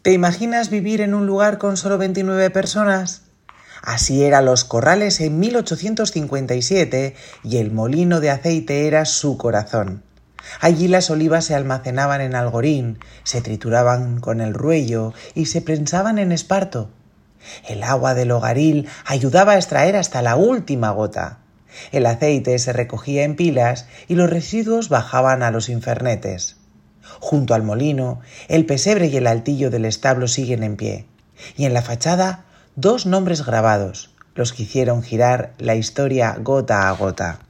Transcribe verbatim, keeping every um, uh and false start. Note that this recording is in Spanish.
¿Te imaginas vivir en un lugar con solo veintinueve personas? Así eran Los Corrales en mil ochocientos cincuenta y siete y el molino de aceite era su corazón. Allí las olivas se almacenaban en algorín, se trituraban con el ruello y se prensaban en esparto. El agua del hogaril ayudaba a extraer hasta la última gota. El aceite se recogía en pilas y los residuos bajaban a los infernetes. Junto al molino, el pesebre y el altillo del establo siguen en pie, y en la fachada dos nombres grabados, los que hicieron girar la historia gota a gota.